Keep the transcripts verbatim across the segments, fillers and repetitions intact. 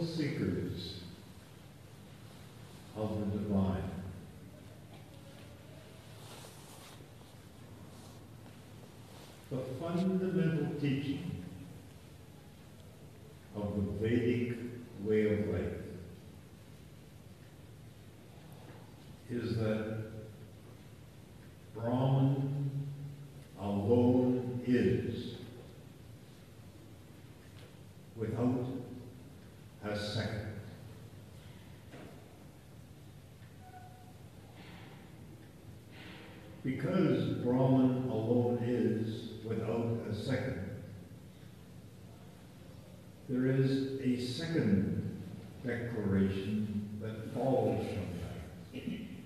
thrill seekers of the divine. The fundamental teaching of the Vedic way of life is that Brahman alone is, without a second. Because Brahman alone is, without a second, there is a second declaration that follows from that.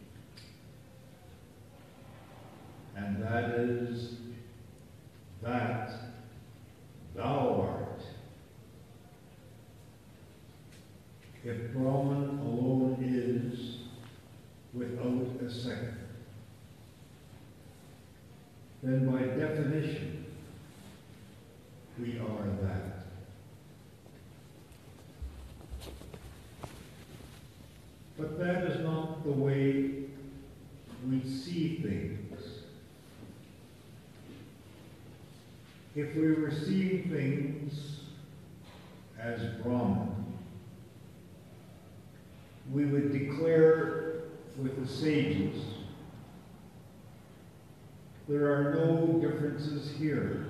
And that is that thou art. If Brahman alone is, without a second, then by definition, we are that. But that is not the way we see things. If we were seeing things as Brahman, we would declare with the sages, there are no differences here.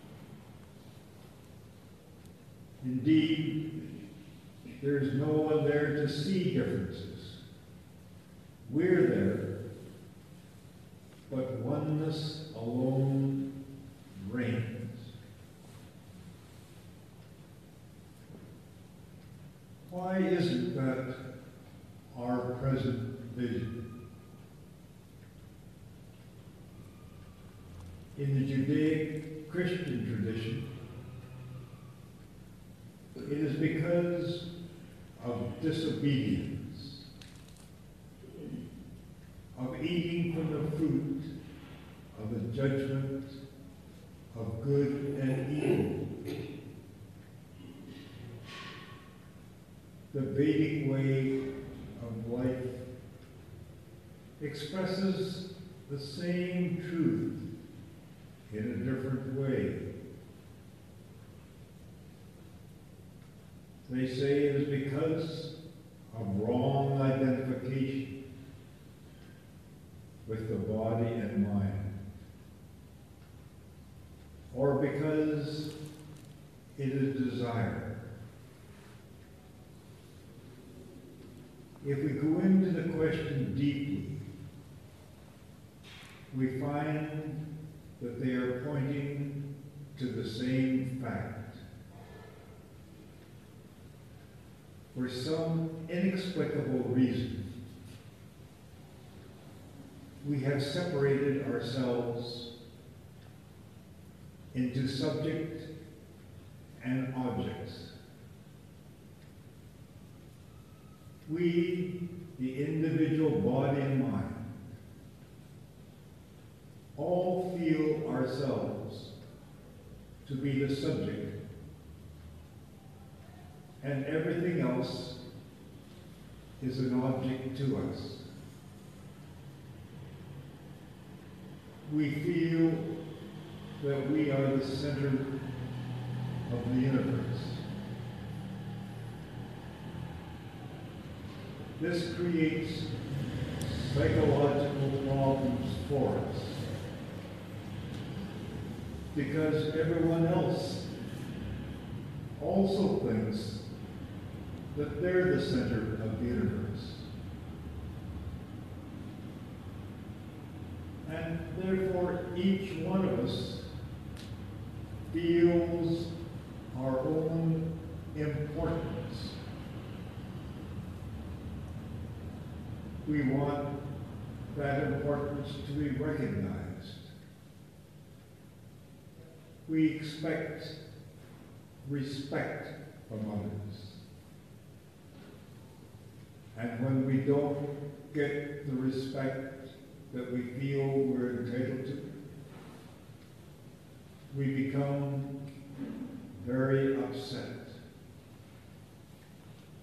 Indeed, there is no one there to see differences. We're there, but oneness alone reigns. Why isn't that our present vision? In the Judeo-Christian tradition, it is because of disobedience, of eating from the fruit of the judgment of good and evil. The Vedic way of life expresses the same truth in a different way. They say it is because of wrong identification with the body and mind, or because it is desire. If we go into the question deeply, we find that they are pointing to the same fact. For some inexplicable reason, we have separated ourselves into subject and objects. We, the individual body and mind, all feel ourselves to be the subject, and everything else is an object to us. We feel that we are the center of the universe. This creates psychological problems for us, because everyone else also thinks that they're the center of the universe. And therefore, each one of us feels our own importance. We want that importance to be recognized. We expect respect from others. And when we don't get the respect that we feel we're entitled to, we become very upset.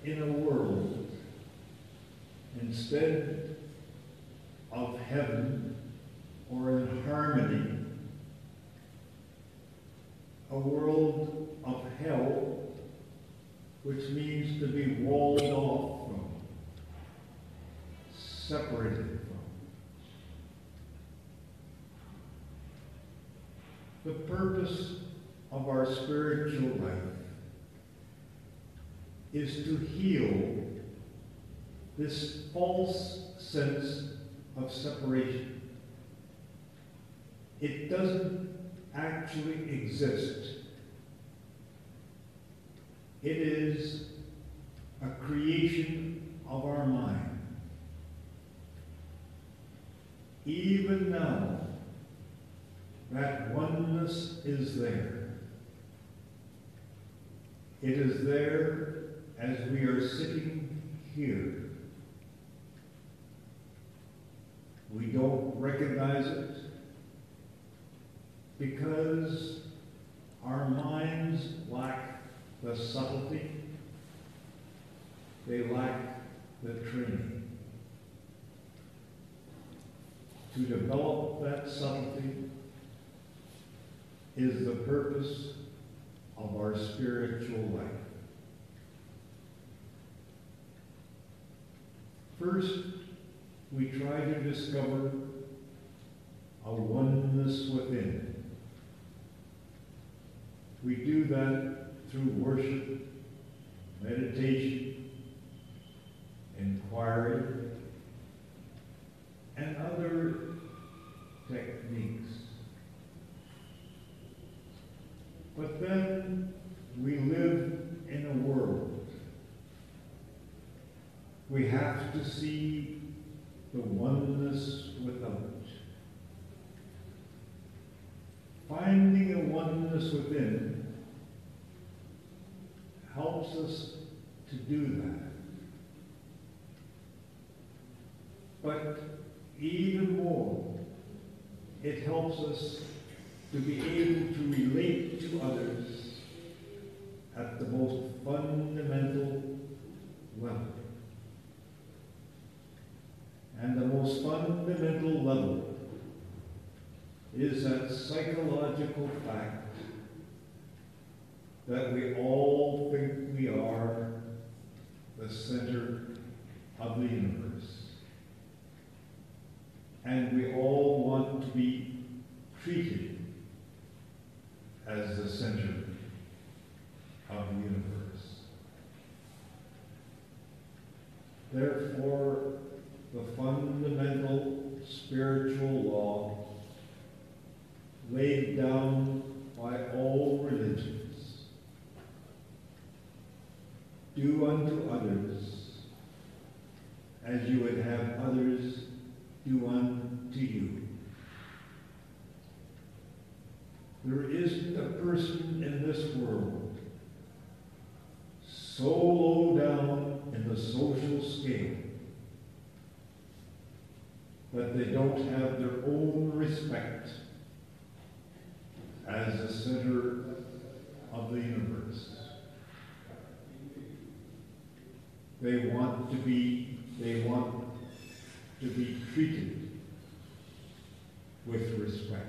in a world, instead of heaven or in harmony, a world of hell, which means to be walled off from, separated from. The purpose of our spiritual life is to heal this false sense of separation. It doesn't actually exist. It is a creation of our mind. Even now, that oneness is there. It is there as we are sitting here. We don't recognize it because our minds lack the subtlety, they lack the training. To develop that subtlety is the purpose of our spiritual life. First, we try to discover a oneness within. We do that through worship, meditation, inquiry, and other techniques. But then we live in a world. We have to see the oneness without. Finding a oneness within helps us to do that. But even more, it helps us to be able to relate to others at the most fundamental level. And the most fundamental level is that psychological fact that we all think we are the center of the universe. And we all want to be treated as the center of the universe. Therefore, the fundamental spiritual law laid down by all religions, do unto others as you would have others do unto you. There isn't a person in this world so low down in the social scale that they don't have their own respect as the center of the universe. They want to be, they want to be treated with respect.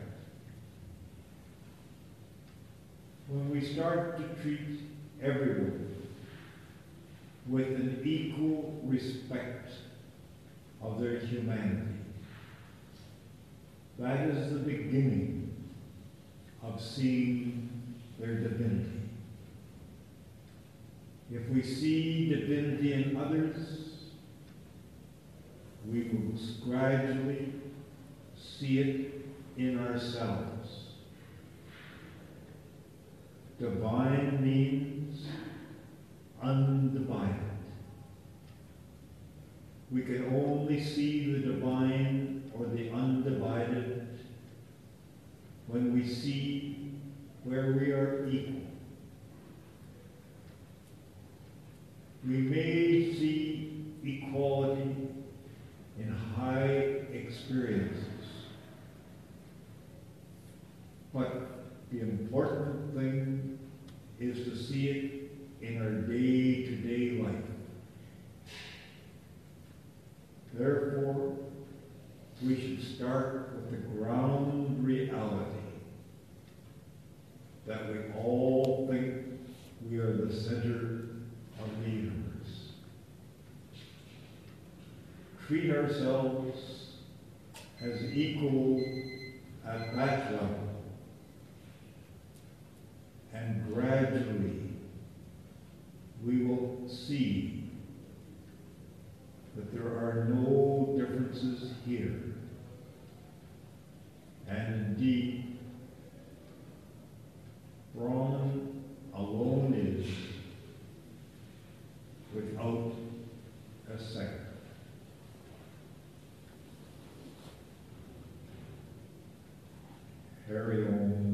When we start to treat everyone with an equal respect of their humanity, that is the beginning of seeing their divinity. If we see divinity in others, we will gradually see it in ourselves. Divine means undivided. We can only see the divine or the undivided when we see where we are equal. We may see equality in high experiences, but the important thing is to see it in our day-to-day life. treat ourselves as equal at that level. And gradually, we will see that there are no differences here. And indeed, Brahman alone is without a second. Hari Om.